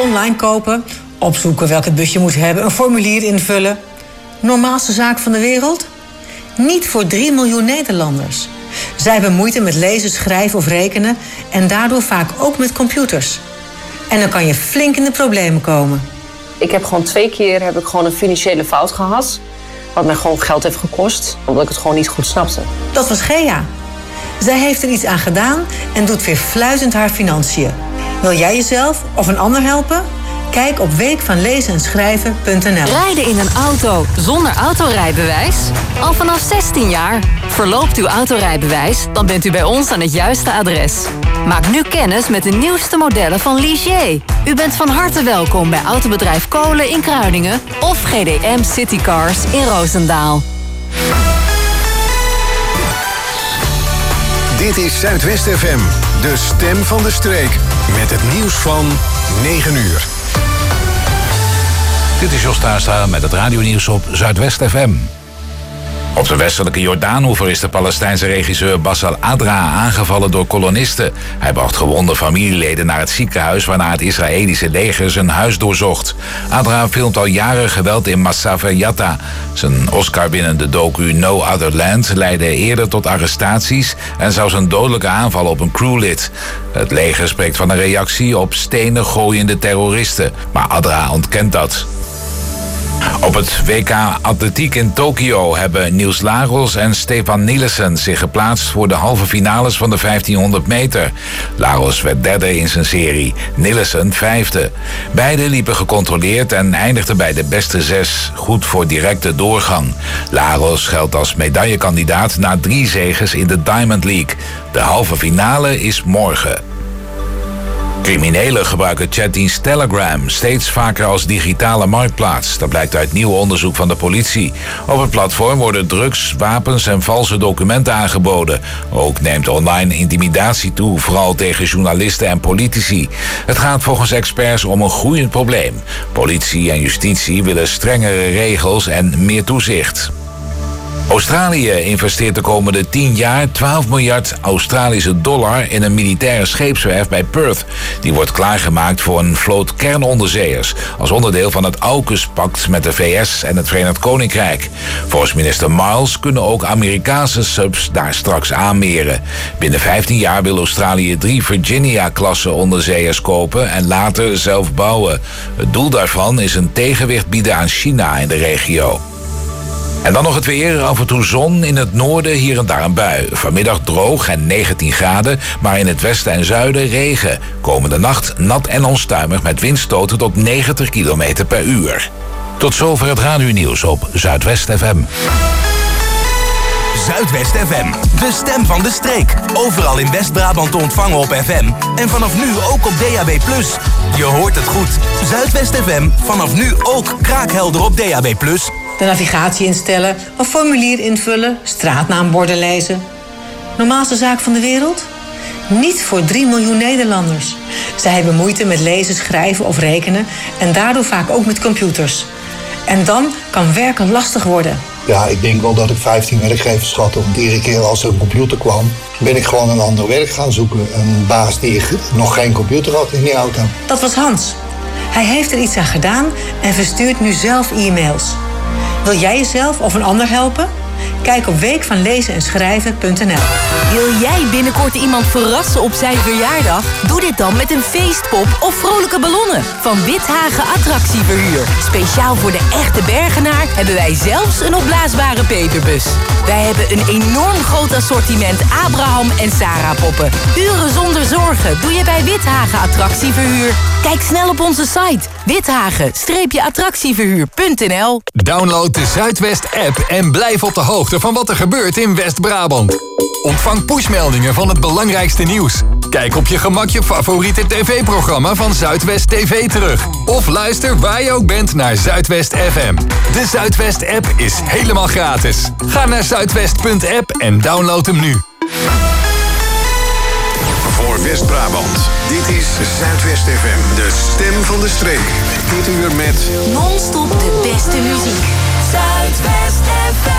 online kopen, opzoeken welk het busje moet hebben, een formulier invullen. Normaalste zaak van de wereld? Niet voor 3 miljoen Nederlanders. Zij hebben moeite met lezen, schrijven of rekenen en daardoor vaak ook met computers. En dan kan je flink in de problemen komen. Ik heb gewoon 2 keer een financiële fout gehad. Wat mij gewoon geld heeft gekost, omdat ik het gewoon niet goed snapte. Dat was Gea. Zij heeft er iets aan gedaan en doet weer fluitend haar financiën. Wil jij jezelf of een ander helpen? Kijk op weekvanlezenenschrijven.nl. Rijden in een auto zonder autorijbewijs? Al vanaf 16 jaar. Verloopt uw autorijbewijs, dan bent u bij ons aan het juiste adres. Maak nu kennis met de nieuwste modellen van Ligier. U bent van harte welkom bij Autobedrijf Kolen in Kruiningen of GDM Citycars in Roosendaal. Dit is Zuidwest FM, de stem van de streek. Met het nieuws van 9 uur. Dit is Jos Tuinstra met het radionieuws op Zuidwest FM. Op de westelijke Jordaanoever is de Palestijnse regisseur Bassel Adra aangevallen door kolonisten. Hij bracht gewonde familieleden naar het ziekenhuis waarna het Israëlische leger zijn huis doorzocht. Adra filmt al jaren geweld in Masafer Yatta. Zijn Oscar-winnende docu No Other Land leidde eerder tot arrestaties en zou zijn dodelijke aanval op een crewlid. Het leger spreekt van een reactie op stenen gooiende terroristen, maar Adra ontkent dat. Op het WK Atletiek in Tokio hebben Niels Lagos en Stefan Nilesen zich geplaatst voor de halve finales van de 1500 meter. Lagos werd derde in zijn serie, Nilesen vijfde. Beiden liepen gecontroleerd en eindigden bij de beste 6, goed voor directe doorgang. Lagos geldt als medaillekandidaat na 3 zeges in de Diamond League. De halve finale is morgen. Criminelen gebruiken chatdienst Telegram steeds vaker als digitale marktplaats. Dat blijkt uit nieuw onderzoek van de politie. Op het platform worden drugs, wapens en valse documenten aangeboden. Ook neemt online intimidatie toe, vooral tegen journalisten en politici. Het gaat volgens experts om een groeiend probleem. Politie en justitie willen strengere regels en meer toezicht. Australië investeert de komende 10 jaar 12 miljard Australische dollar in een militaire scheepswerf bij Perth. Die wordt klaargemaakt voor een vloot kernonderzeeërs als onderdeel van het AUKUS-pact met de VS en het Verenigd Koninkrijk. Volgens minister Miles kunnen ook Amerikaanse subs daar straks aanmeren. Binnen 15 jaar wil Australië 3 Virginia-klasse onderzeeërs kopen en later zelf bouwen. Het doel daarvan is een tegenwicht bieden aan China in de regio. En dan nog het weer, af en toe zon, in het noorden hier en daar een bui. Vanmiddag droog en 19 graden, maar in het westen en zuiden regen. Komende nacht nat en onstuimig met windstoten tot 90 km per uur. Tot zover het radionieuws op Zuidwest FM. Zuidwest FM, de stem van de streek. Overal in West-Brabant te ontvangen op FM. En vanaf nu ook op DAB+. Je hoort het goed. Zuidwest FM, vanaf nu ook kraakhelder op DAB+. De navigatie instellen, een formulier invullen, straatnaamborden lezen. Normaalste zaak van de wereld? Niet voor 3 miljoen Nederlanders. Zij hebben moeite met lezen, schrijven of rekenen en daardoor vaak ook met computers. En dan kan werken lastig worden. Ja, ik denk wel dat ik 15 werkgevers had. Want iedere keer als er een computer kwam, ben ik gewoon een ander werk gaan zoeken. Een baas die nog geen computer had in die auto. Dat was Hans. Hij heeft er iets aan gedaan en verstuurt nu zelf e-mails. Wil jij jezelf of een ander helpen? Kijk op weekvanlezenenschrijven.nl. Wil jij binnenkort iemand verrassen op zijn verjaardag? Doe dit dan met een feestpop of vrolijke ballonnen van Withagen Attractieverhuur. Speciaal voor de echte Bergenaar hebben wij zelfs een opblaasbare Peterbus. Wij hebben een enorm groot assortiment Abraham en Sarah poppen. Uren zonder zorgen doe je bij Withagen Attractieverhuur. Kijk snel op onze site withagen-attractieverhuur.nl. Download de Zuidwest-app en blijf op de hoogte van wat er gebeurt in West-Brabant. Ontvang pushmeldingen van het belangrijkste nieuws. Kijk op je gemak je favoriete tv-programma van Zuidwest TV terug. Of luister waar je ook bent naar Zuidwest FM. De Zuidwest-app is helemaal gratis. Ga naar zuidwest.app en download hem nu. Voor West-Brabant, dit is Zuidwest FM, de stem van de streek. Dit uur met Non-stop de beste muziek. Zuidwest FM.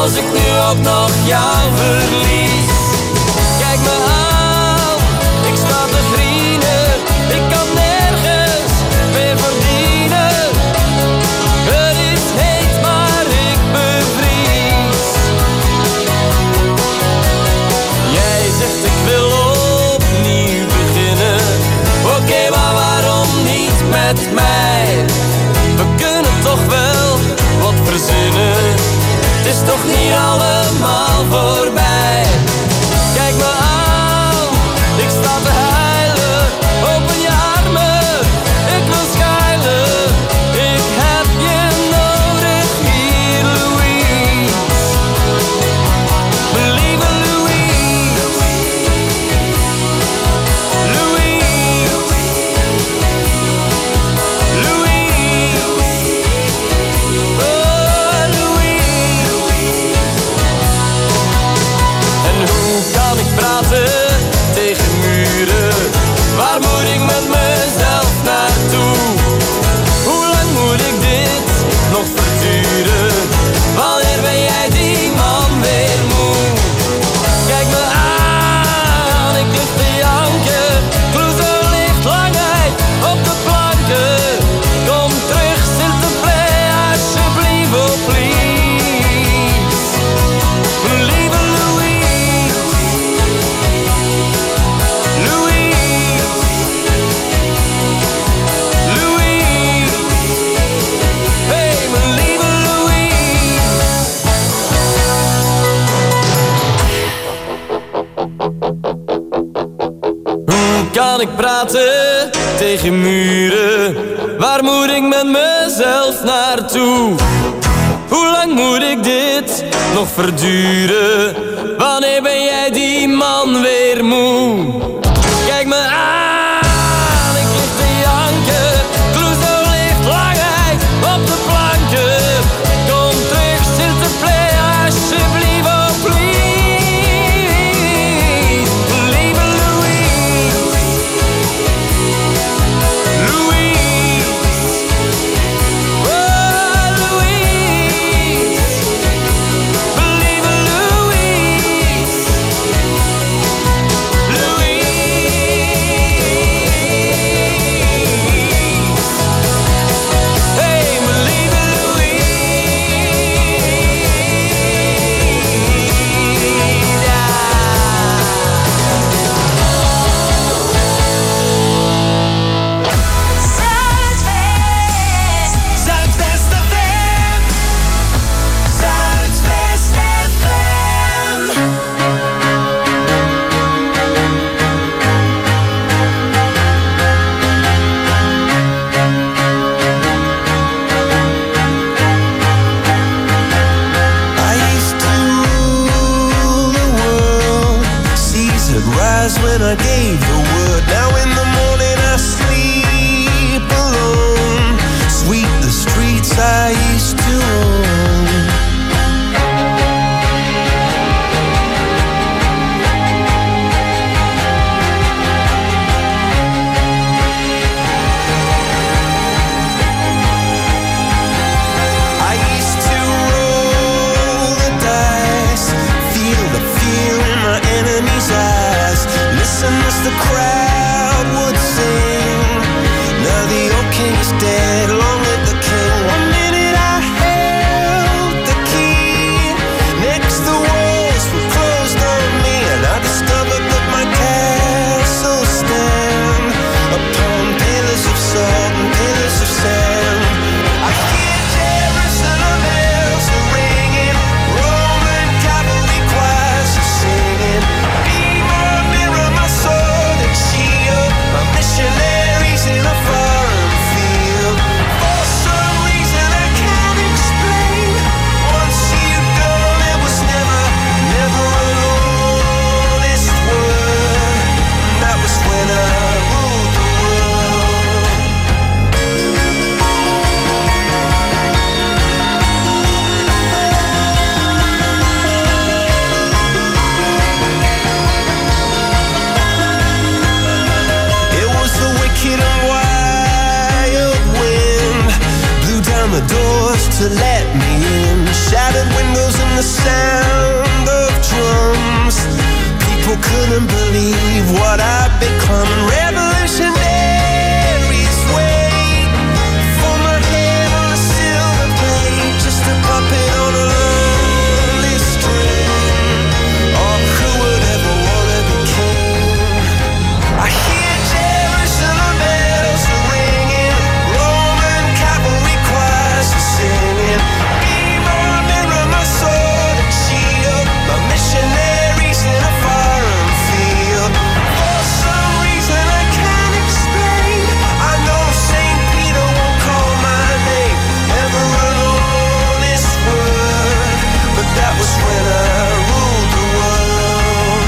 als ik nu ook nog jou verlies. Kijk me aan, ik sta te grienen, ik kan nergens meer verdienen. Het is heet, maar ik bevries. Jij zegt ik wil opnieuw beginnen. Oké, maar waarom niet met mij? We kunnen toch wel wat verzinnen. Het is toch niet allemaal voorbij. Kijk me aan, ik sta te huilen. Open je armen, ik wil schuilen. Ik heb je nodig hier, Louise. Mijn lieve Louise. Louise. Louise. Oh, Louise. En hoe kan ik praten tegen muren? Waar moet ik met mezelf naartoe? Hoe lang moet ik dit nog verduren? Wanneer ben jij die man weer moe? Kijk me aan, ik lig te janken. Clouseau ligt lang uit op de planken. Kom terug, s'il te plaît, alsjeblieft, oh please. Mijn lieve Louise. Louise. Louise. Hey, mijn lieve Louise. Hoe kan ik praten tegen muren? Waar moet ik met mezelf naartoe? Hoe lang moet ik dit nog verduren? Wanneer ben jij die man weer moe? Kijk me aan, ik lig te janken. Clouseau ligt lang uit op de planken. Kom terug, s'il te plaît, alsjeblieft, oh please. Lieve Louise. Louise. Oh, Louise. Lieve Louise. to let me in. Shattered windows and the sound of drums. People couldn't believe what I'd become. Revolutionaries wait for my head on a silver plate, just a puppet on a lonely string. Oh, who would ever wanna be king? I hear Jerusalem bells ringing, Roman cavalry choirs are singing. Be my mirror, my sword and shield, my missionaries in a foreign field. For some reason I can't explain, I know St. Peter won't call my name ever alone this word, but that was when I ruled the world.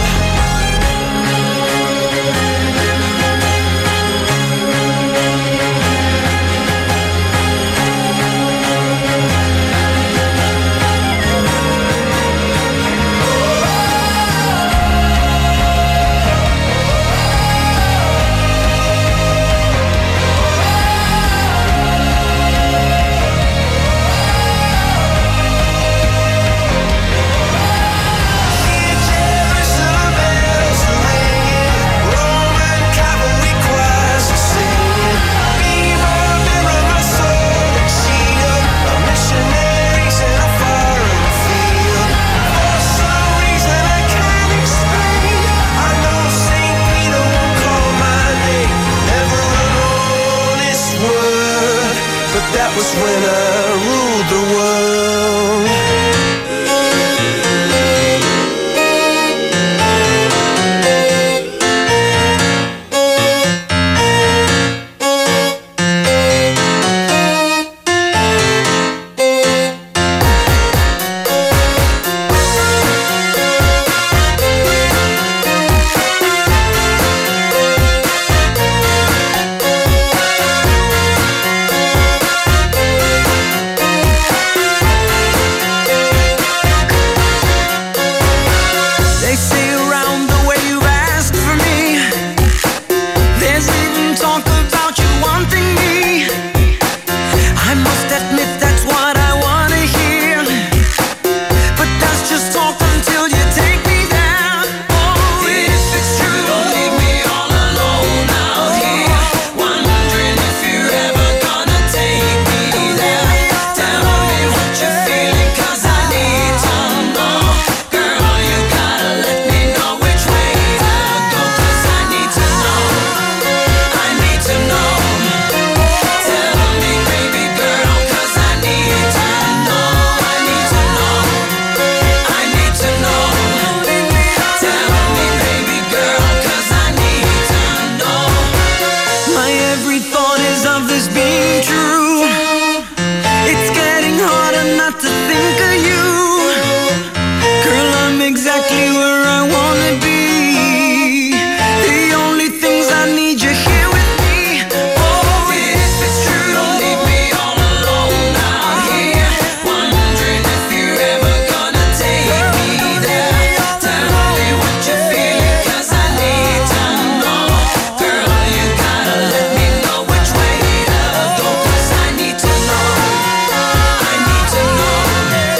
Hear Jerusalem bells ringing, Roman cavalry choirs are singing. Be my mirror, my sword and shield, my missionaries in a foreign field. For some reason I can't explain, I know St. Peter won't call my name ever alone this word, but that was when I ruled the world. They say around the way you've asked for me, there's even talk about you wanting me. I must admit that's what I wanna hear, but that's just talk until you take me there. Oh, if it's true, don't leave me all alone out here, wondering if you're ever gonna take me there. Tell me what you're feeling, 'cause I need to know. Girl, you gotta let me know which way to go, 'cause I need to know. I need to know. Tell me, baby girl, 'cause I need to know. I need to know. I need to know. Tell me, baby girl, 'cause I need to know. My every thought is of this being true. It's getting harder not to think of you. Girl, I'm exactly where I wanna be. The only things I need, you here with me. Oh, if it's true, don't leave me all alone out here, wondering if you're ever gonna take me there. Tell me what you're feeling, 'cause I need to know. Girl, you gotta let me know which way to go, 'cause I need to know. I need to know.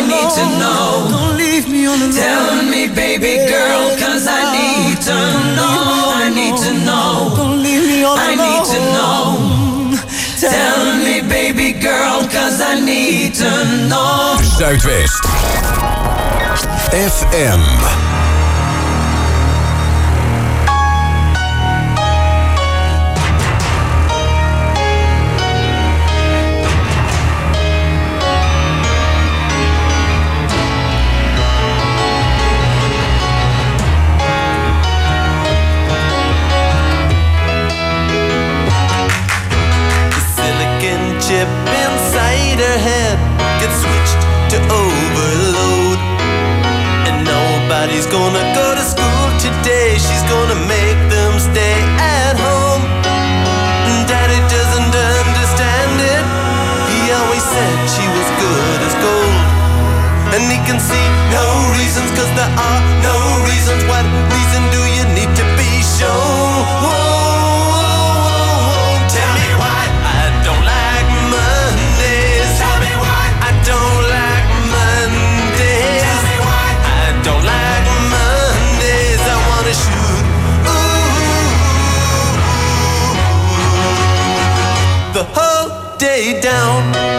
need to know. Don't leave me on alone. Tell me, baby girl, 'cause I need to know. I need to know. Don't leave me on alone. I need to know. Tell me, baby girl, 'cause I need to know. Zuidwest FM. Chip inside her head gets switched to overload, and nobody's gonna go to school today. She's gonna make them stay at home. Daddy doesn't understand it. He always said she was good as gold, and he can see no reasons, 'cause there are no reasons. What reason do you need to be shown? Tell me why I don't like Mondays. Tell me why I don't like Mondays. Tell me why I don't like Mondays. I wanna shoot the whole day down.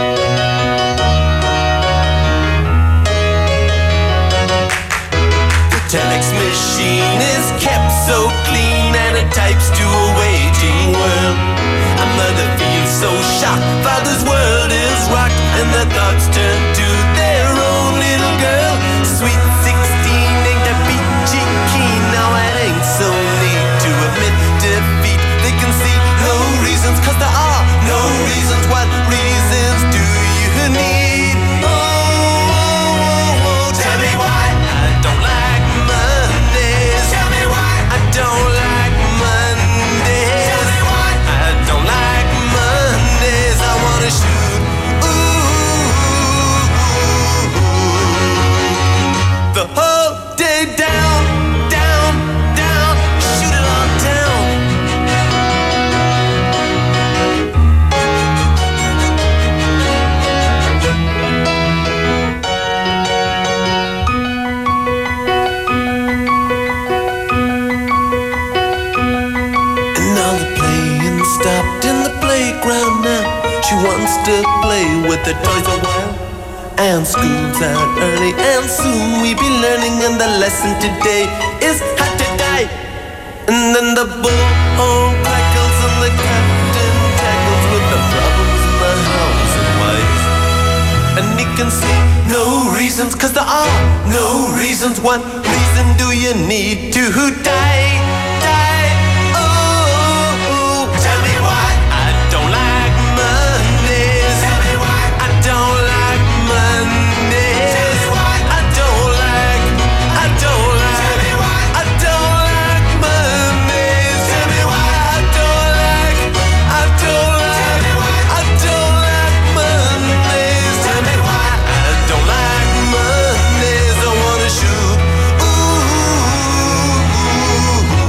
The telex machine is kept so clean, and it types to a waging world. A mother feels so shocked, father's world is rocked, and their thoughts turn to their own little girl. Sweet 16 ain't a peachy keen. Now it ain't so neat to admit defeat. They can see no reasons, 'cause there are no reasons. What reasons do you need? Tell me why I don't like Mondays. Tell me why I don't like Mondays. Tell me why I don't like Mondays. I wanna shoot the whole day down, down, down. Shoot it on down. And now the playing stopped in the playground now. She wants to play with the toys a while. And school's out early, and soon we be learning, and the lesson today is how to die. And then the bullhorn crackles, and the captain tackles with the problems in the house and wives. And he can see no reasons, 'cause there are no reasons. What reason do you need to die? Die, oh, tell me why I don't like Mondays. Tell me why I don't like Mondays. Tell me why I don't like Tell me why I don't like Mondays. Tell me why I don't like Tell me why I don't like Mondays. Tell me why I don't like Mondays. I wanna shoot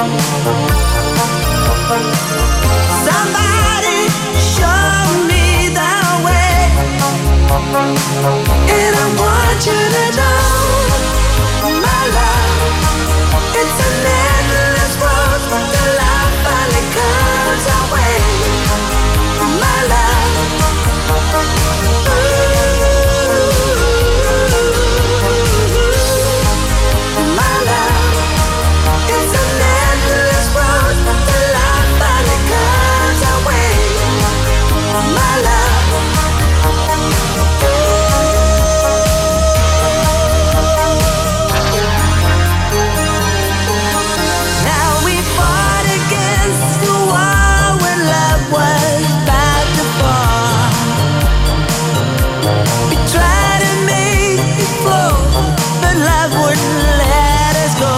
Somebody show me the way, and I want you to know, my love, it's an endless road till life finally comes our way, my love. My love, it's an endless road till life finally comes our way, my love. Now we fought against the wall when love was about to fall. We tried to make it flow, but love wouldn't let us go.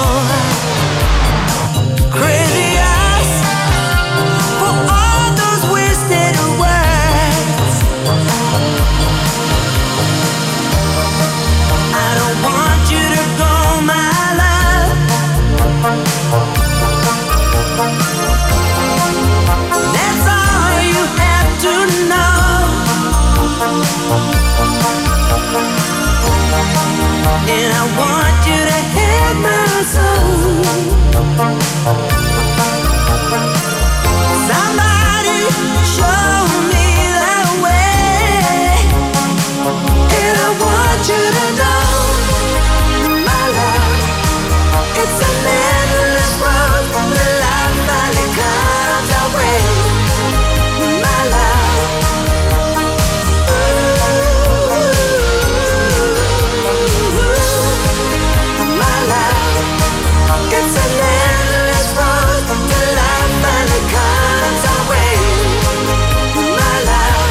Crazy us for all those wasted words. I don't want you to go, my love. That's all you have to know. And I want you to have my soul. Somebody show me the way, and I want you to know, my love, it's an endless road till life finally comes our way, my love. My love, it's an endless road till life finally comes our way, my love.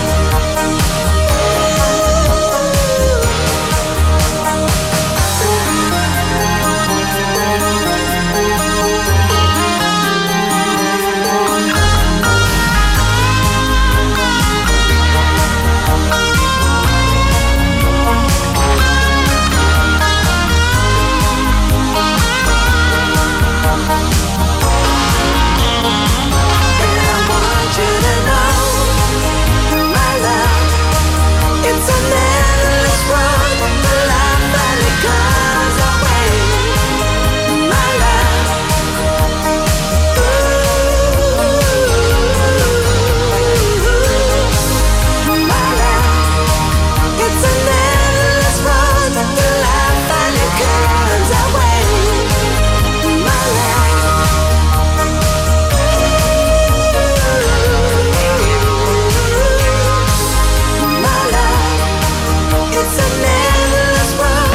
And I want you to know, my love, it's an endless road till life finally comes our way, my love. My love, it's an endless road till life finally comes our way, my love. My love, it's an endless road.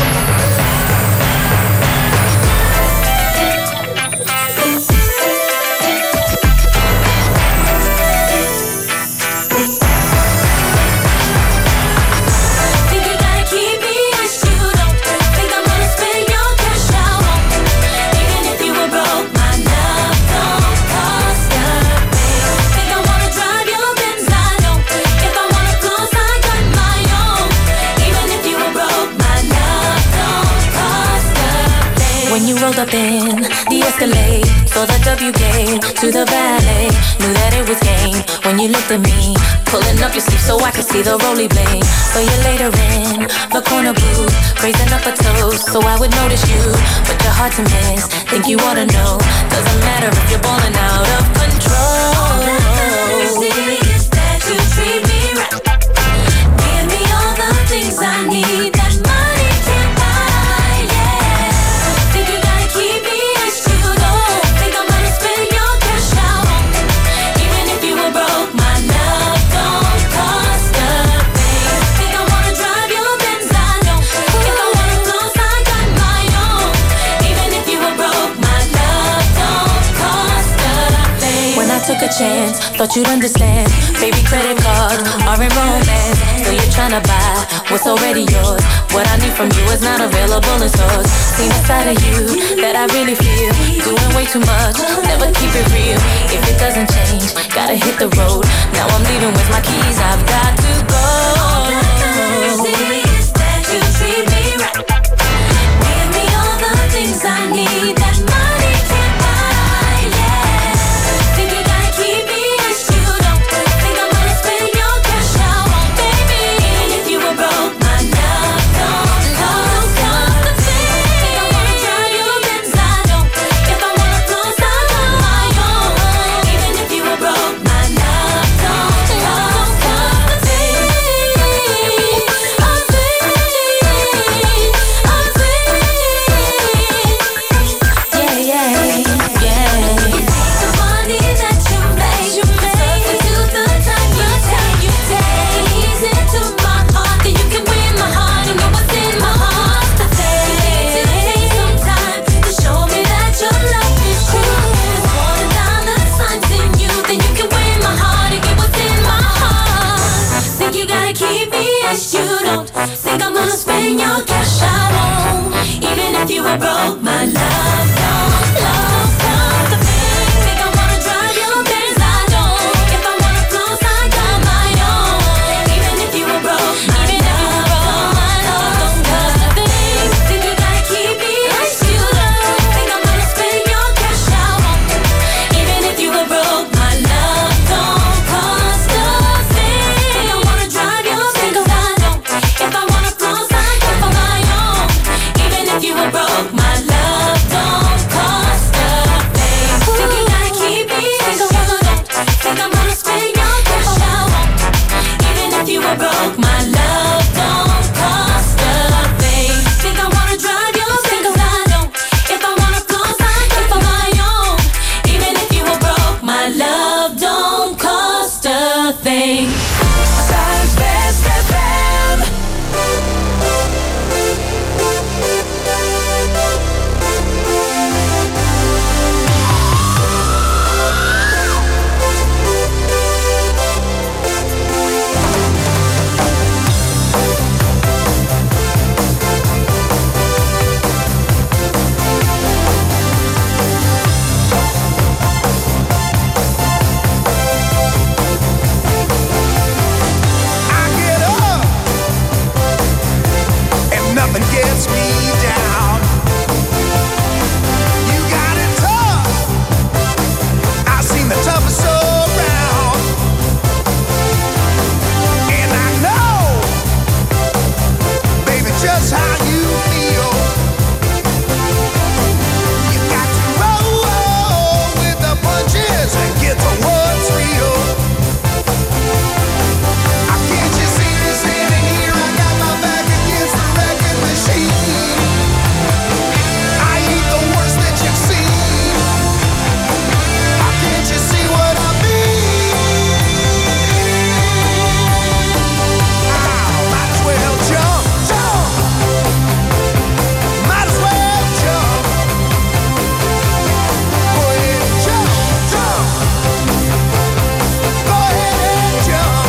Think you gotta keep me as you don't think I'm gonna spend your cash out. Even if you were broke, my love don't cost a thing. Think I wanna drive your Benz, I know. If I wanna clothes, I got my own. Even if you were broke, my love don't cost a thing. When you rolled up in the Escalade, saw the W game to the valet, knew that it was game. When you looked at me, pulling up your sleeve so I could see the roly blade. So you later in the corner booth, raising up a toast so I would notice you, but you're hard to miss. Think you ought to know, doesn't matter if you're balling out of control. All that matters is that you treat me right. Give me all the things I need that money can't buy. Yeah. Think you gotta keep me as you don't think I'm gonna spend your cash out. Even if you were broke, my love don't cost a thing. Think I wanna drive your Benz, I know. If I wanna clothes, I got my own. Even if you were broke, my love don't cost a thing. When I took a chance, thought you'd understand. Baby, credit cards are in romance, so you're trying to buy what's already yours. What I need from you is not available in stores. Seen a side of you that I really feel, doing way too much, never keep it real. If it doesn't change, gotta hit the road. Now I'm leaving with my keys, I've got to go. All that matters is that you treat me right. Give me all the things I need that money can't buy. don't think I'm gonna spend your cash, I won't. Even if you were broke, my love don't cost a thing. Think I wanna drive your Benz, I don't. If I wanna floss, I got my own. Even if you were broke, my love don't cost a thing. Think you gotta keep me as you love. Think I'm gonna spend your cash, I won't. Even if you were broke, my love don't cost a thing. Think I wanna drive your Benz, I don't. If I wanna floss, I got my own. Even if you were broke, my love don't cost a thing. Think you gotta keep me as you love. Think I'm gonna spend your cash, I won't. Even if you were broke, my love don't cost a thing. Think I wanna drive your Benz, I don't. If I wanna floss, I got my own. Even if you were broke, my love don't cost a thing. Zuidwest FM. I get up and nothing gets me down. You got it tough. I've seen the toughest around, and I know, baby, just how you feel. You got to roll with the punches and get to what's real. Can't you see me standing here? I got my back against the wrecking machine. I ain't the worst that you've seen. Can't you see what I mean? Might as well jump, jump. Might as well jump. Go ahead and jump, jump. Go ahead and jump.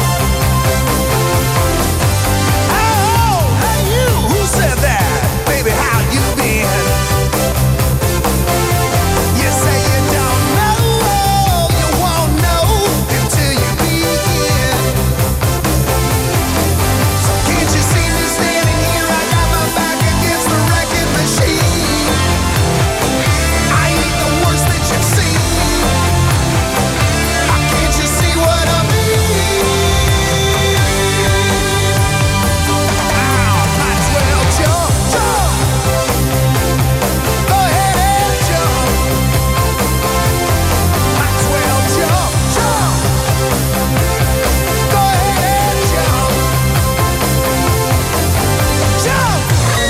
Oh, hey you, who said that? Baby, how you been? You say you don't know, you won't know until you begin. So can't you see me standing here? I got my back against the wrecking machine. I ain't the worst that you've seen. Can't you see what I mean? Might as well jump, jump. Go ahead and jump. Might as well jump, jump. Go ahead and jump. Jump.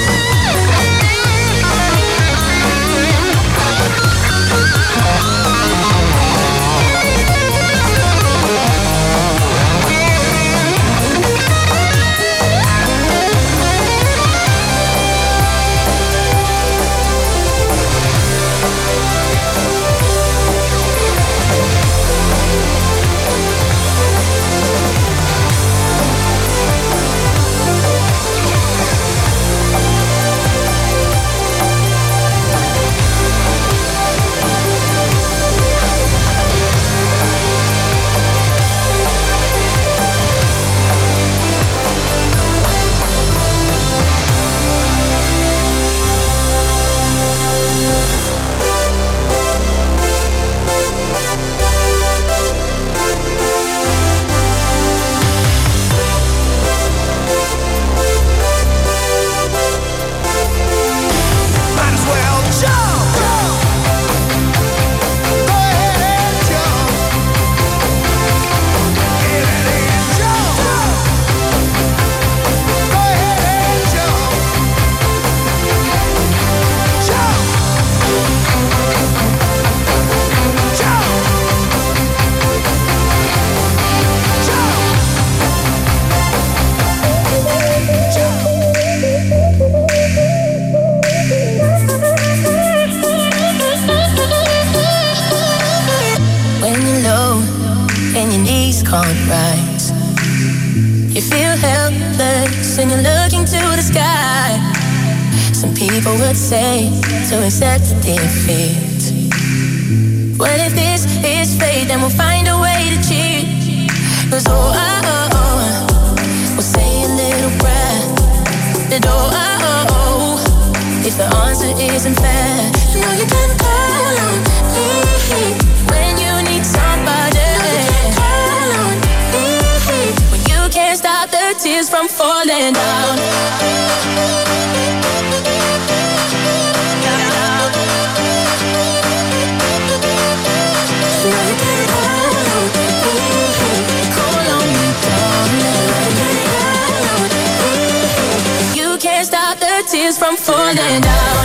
Might as well jump, jump. Go ahead and jump. Get it and jump, jump. Go ahead and jump. Jump. When you're low and your knees can't rise, you feel helpless singing, looking to the sky. Some people would say to accept defeat. What if this is fate? Then we'll find a way to cheat. 'Cause we'll say a little prayer. That if the answer isn't fair, you know you can call on me when you need somebody. When you can't stop the tears from falling down. Tears from falling down.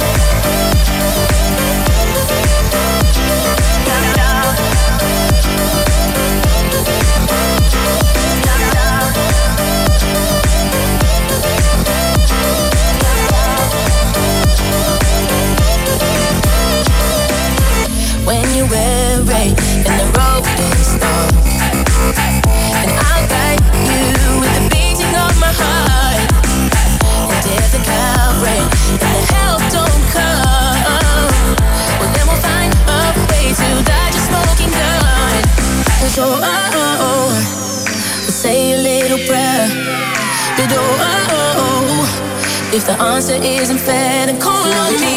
When you're weary and the road is long, and I'll guide you with the beating of my heart. And if the Calvary and the help don't come, well then we'll find a way to dodge a smoking gun. And so we'll say a little prayer. But if the answer isn't fair, then call on me.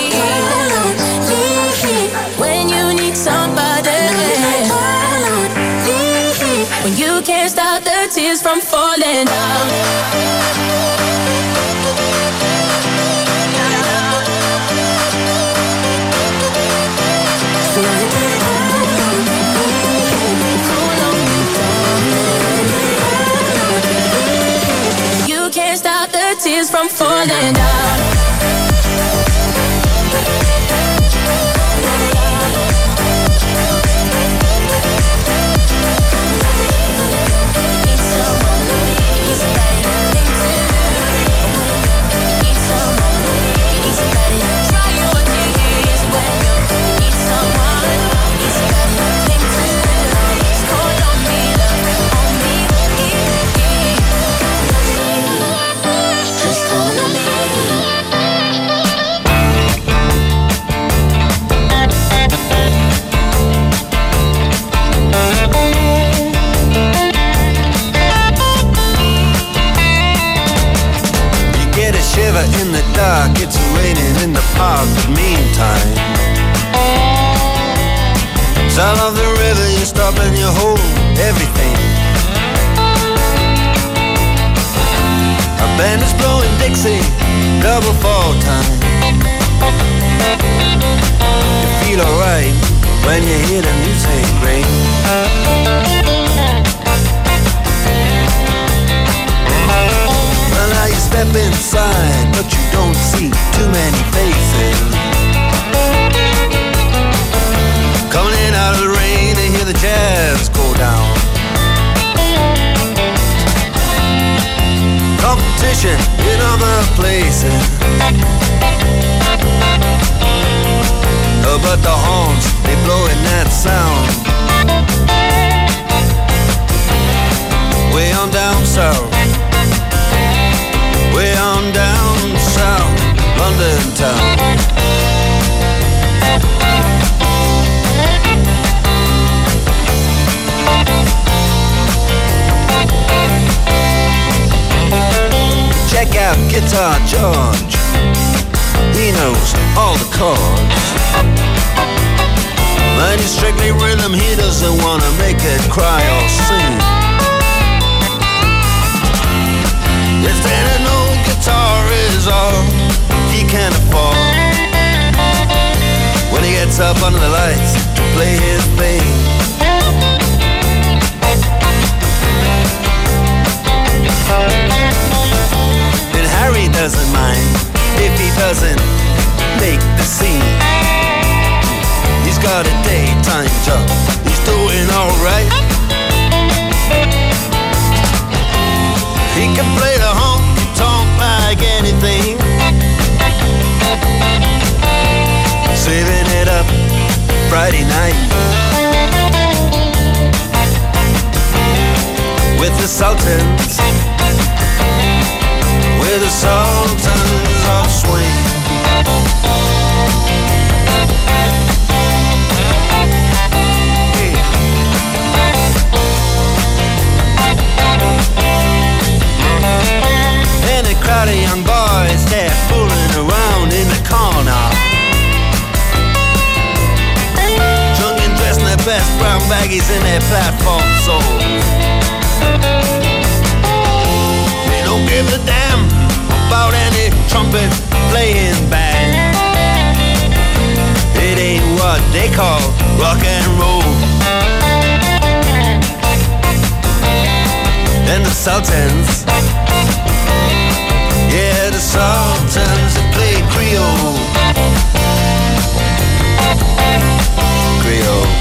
When you need somebody. When you can't stop the tears from falling down. Can't stop the tears from falling down. In the dark, it's raining in the park, but meantime, sound of the river, you stop and you hold everything. A band is blowing Dixie, double fall time. You feel alright when you hear the music ring. Well, now you step inside, but you don't see too many faces. Coming in out of the rain to hear the jazz go down. Competition in other places. Oh, but the horns, they blowing that sound. Way on down south. Way on down south, London town. Check out Guitar George. He knows all the chords. But he's strictly rhythm, he doesn't wanna make it cry or sing. If then an old guitar is all he can afford, when he gets up under the lights to play his thing. And Harry doesn't mind if he doesn't make the scene. He's got a daytime job, he's doing alright. He can play the honky-tonk like anything, saving it up Friday night with the Sultans. West brown baggies in their platform soles. They don't give a damn about any trumpet playing band. It ain't what they call rock and roll. And the Sultans, yeah, the Sultans that play Creole. Creole.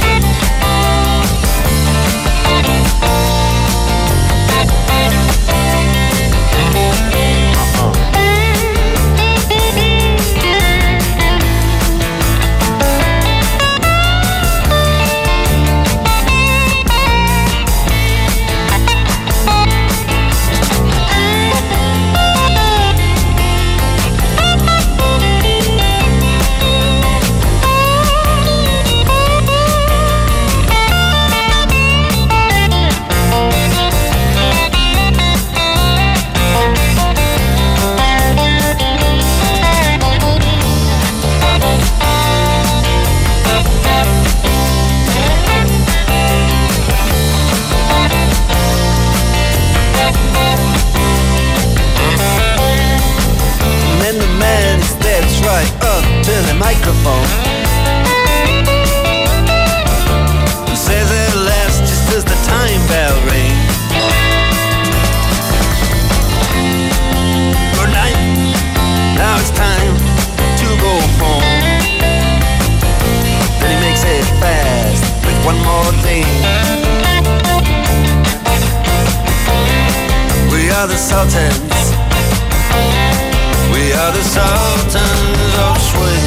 Microphone says at last just as the time bell rings. Good night, now it's time to go home. Then he makes it fast with one more thing. We are the Sultans. We are the Sultans of Swing.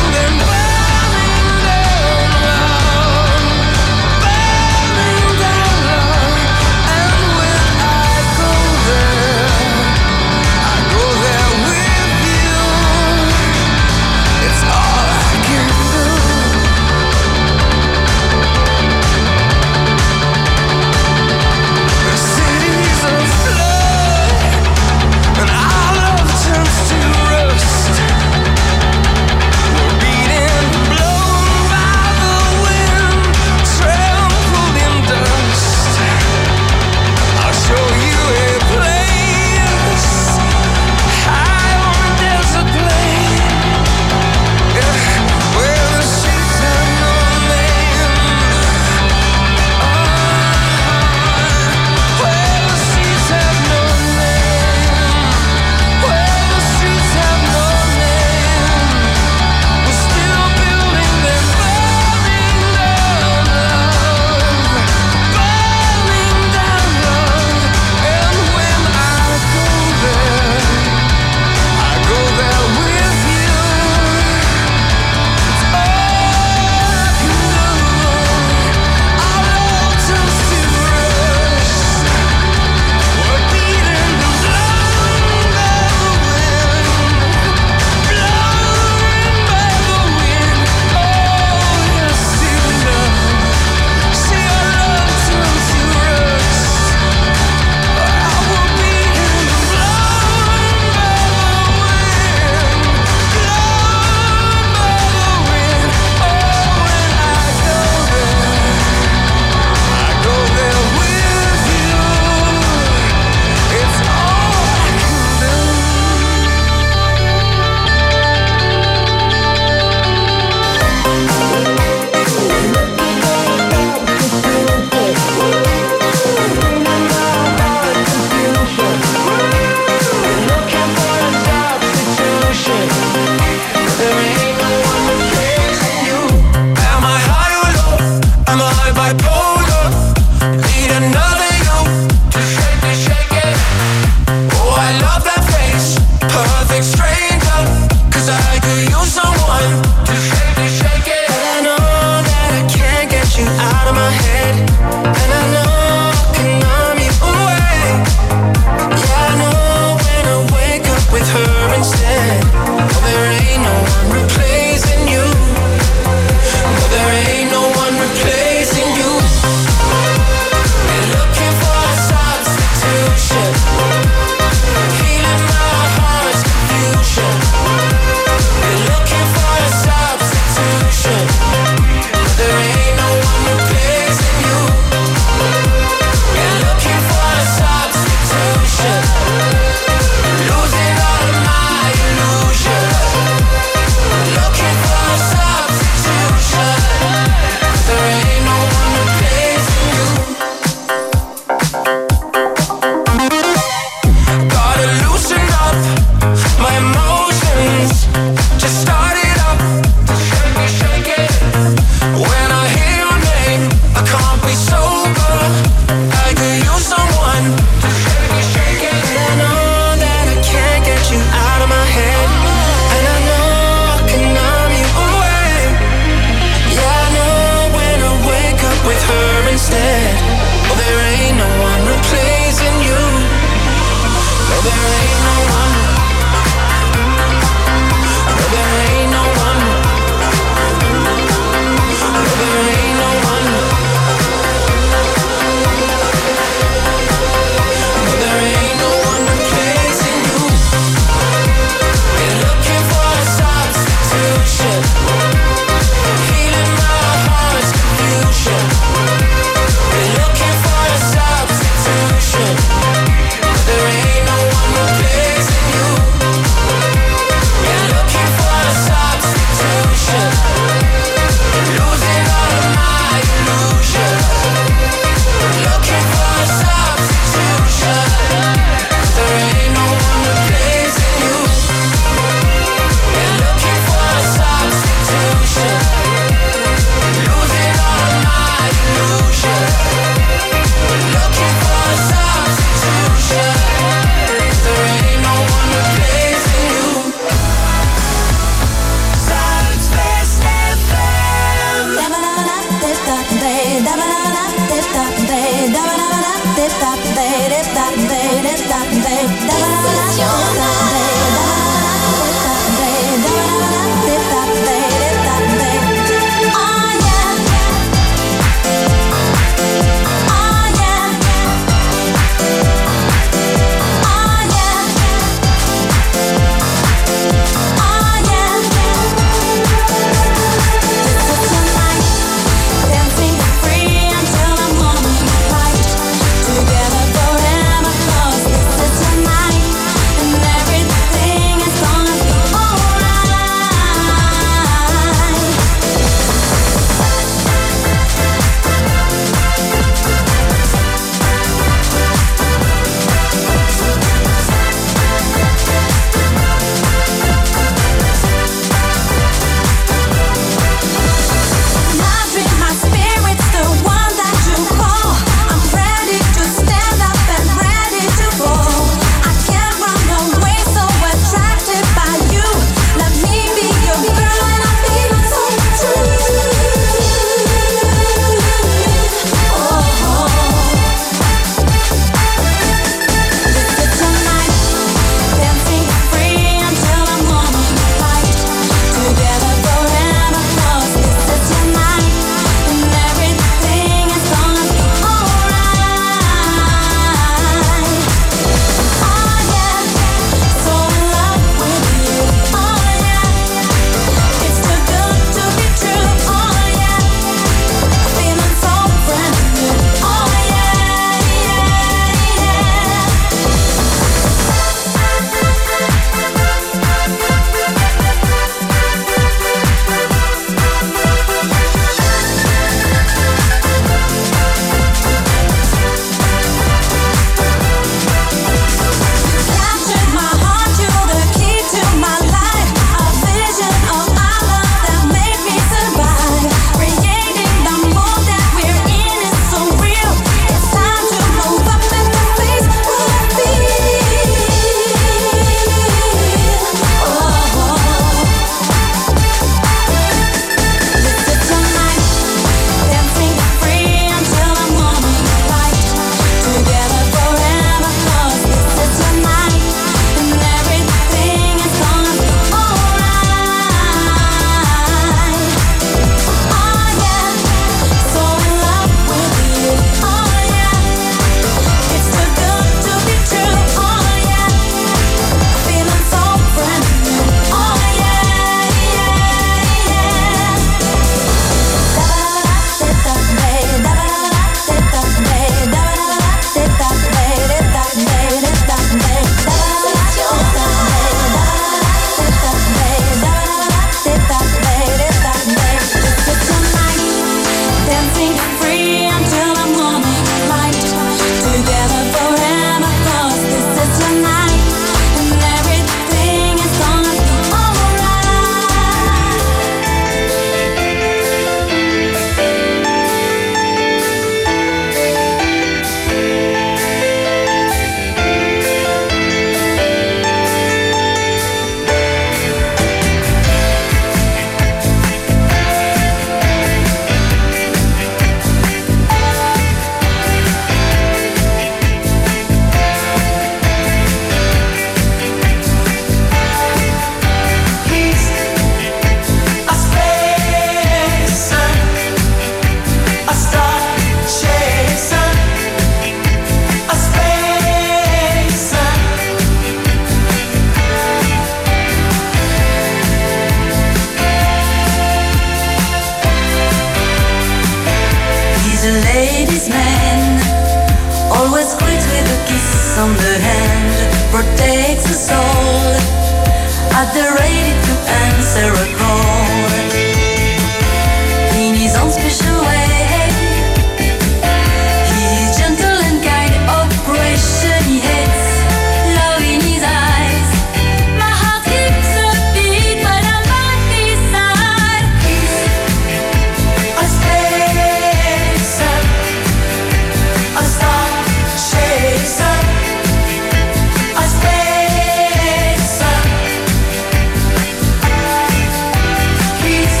He's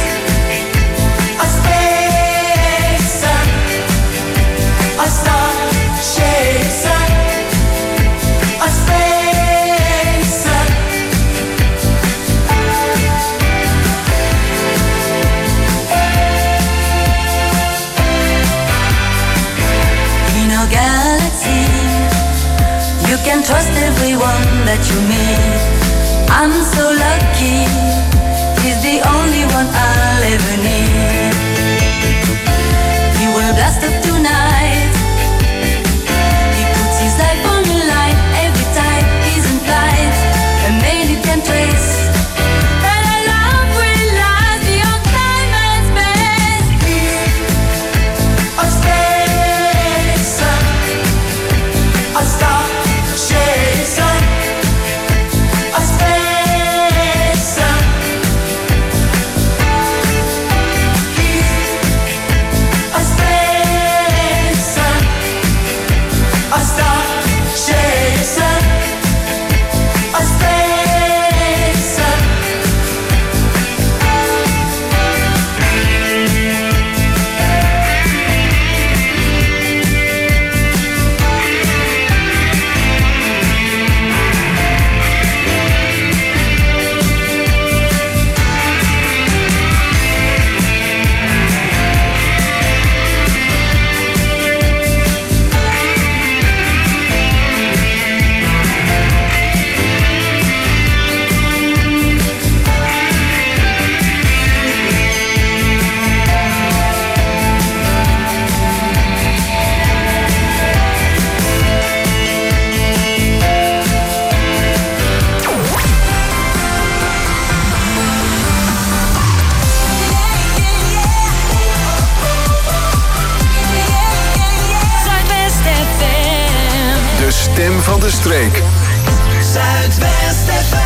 can trust everyone that you meet. I'm so lucky, he's the only one I'll ever need. He will blast up tonight, he puts his life on the line every time he's in flight. And then you can trace that our love will last beyond time and space. A spacer, a star chaser, a spacer. He's a spacer, a star chaser, a spacer. Zuidwest FM. De stem van de streek. Zuidwest FM.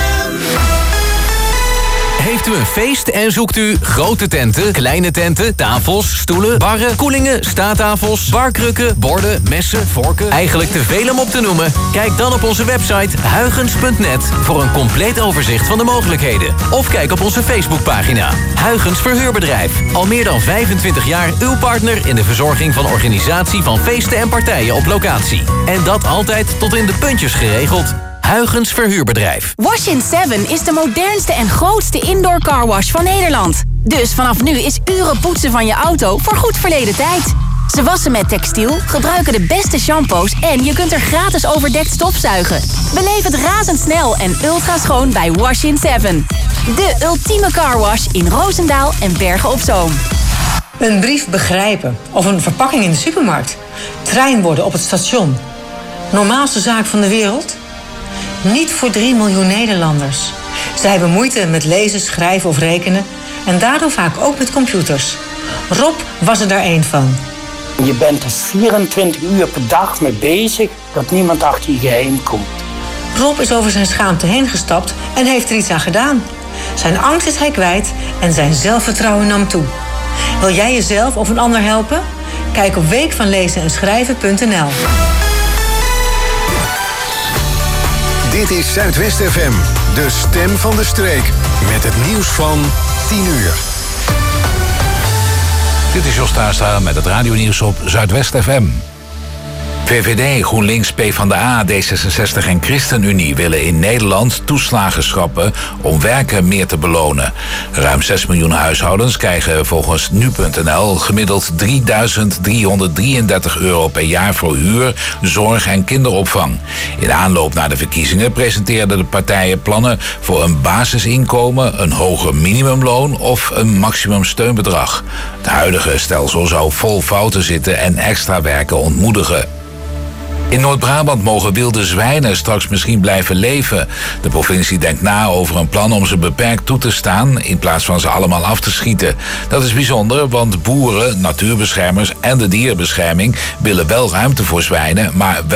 Heeft u een feest en zoekt u grote tenten, kleine tenten, tafels, stoelen, barren, koelingen, staattafels, barkrukken, borden, messen, vorken? Eigenlijk te veel om op te noemen? Kijk dan op onze website huygens.net voor een compleet overzicht van de mogelijkheden. Of kijk op onze Facebookpagina. Huygens Verhuurbedrijf. Al meer dan 25 jaar uw partner in de verzorging van organisatie van feesten en partijen op locatie. En dat altijd tot in de puntjes geregeld. Huygens Verhuurbedrijf. Wash-in 7 is de modernste en grootste indoor carwash van Nederland. Dus vanaf nu is uren poetsen van je auto voorgoed verleden tijd. Ze wassen met textiel, gebruiken de beste shampoos en je kunt er gratis overdekt stofzuigen. Beleef het razendsnel en ultra schoon bij Wash-in 7. De ultieme carwash in Roosendaal en Bergen op Zoom. Een brief begrijpen of een verpakking in de supermarkt. Treinborden op het station. Normaalste zaak van de wereld? Niet voor 3 miljoen Nederlanders. Zij hebben moeite met lezen, schrijven of rekenen en daardoor vaak ook met computers. Rob was er daar één van. Je bent er 24 uur per dag mee bezig dat niemand achter je geheim komt. Rob is over zijn schaamte heen gestapt en heeft er iets aan gedaan. Zijn angst is hij kwijt en zijn zelfvertrouwen nam toe. Wil jij jezelf of een ander helpen? Kijk op weekvanlezenenschrijven.nl. Dit is Zuidwest FM, de stem van de streek. Met het nieuws van 10 uur. Dit is Jos Tuinstra met het radionieuws op Zuidwest FM. VVD, GroenLinks, PvdA, D66 en ChristenUnie willen in Nederland toeslagen schrappen om werken meer te belonen. Ruim 6 miljoen huishoudens krijgen volgens nu.nl gemiddeld €3.333 per jaar voor huur, zorg en kinderopvang. In aanloop naar de verkiezingen presenteerden de partijen plannen voor een basisinkomen, een hoger minimumloon of een maximumsteunbedrag. Het huidige stelsel zou vol fouten zitten en extra werken ontmoedigen. In Noord-Brabant mogen wilde zwijnen straks misschien blijven leven. De provincie denkt na over een plan om ze beperkt toe te staan in plaats van ze allemaal af te schieten. Dat is bijzonder, want boeren, natuurbeschermers en de dierenbescherming willen wel ruimte voor zwijnen, maar wel